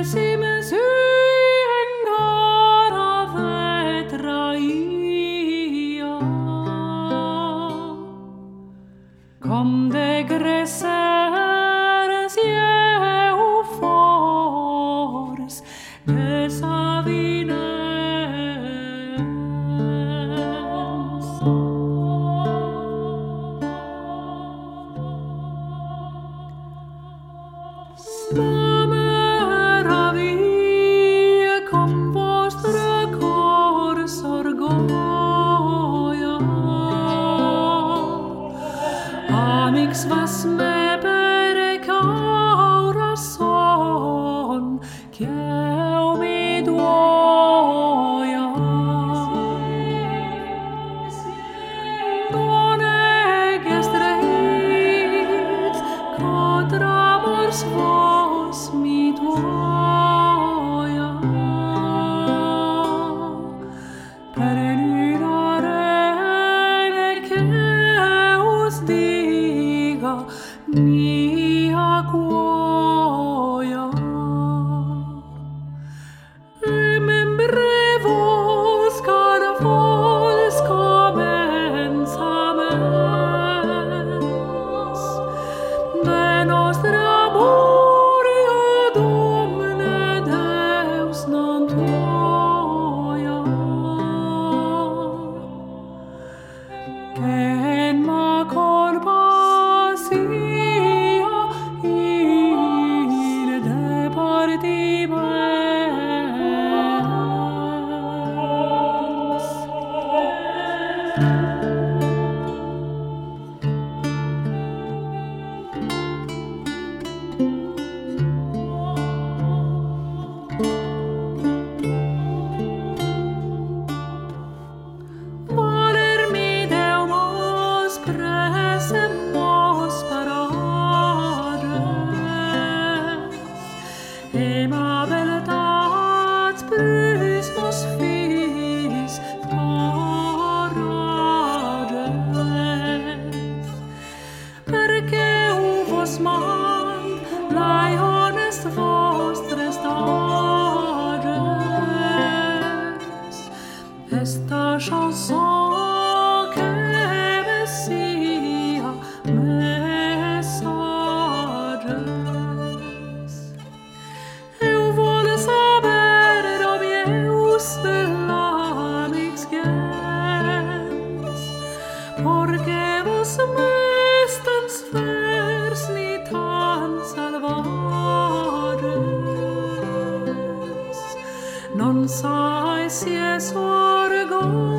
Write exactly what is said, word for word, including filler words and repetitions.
Resim sui ancora vetraia, com de gresseres eu fors desavinens. La meraviglia com vostra cor s'orgoia, amics vas me per caura son, qu'eu mi duoia. Non egest reit, contra mors vos mi duoia, per enirare che us diga mia cuoia. Remembrevos cada vols començaments de nostre amor, io Domne Deus non tuoia, che en ma corpasia in departiments. Valer-mi Deu mos presem mos parades, e ma beltat plus mos fis florades, perché u vos mand laiones vostres dades, esta chanson que me sia messages. Eu vole saber om eus amics gens, porque vos mestans vers ni tan salvades, non sai si es orgoia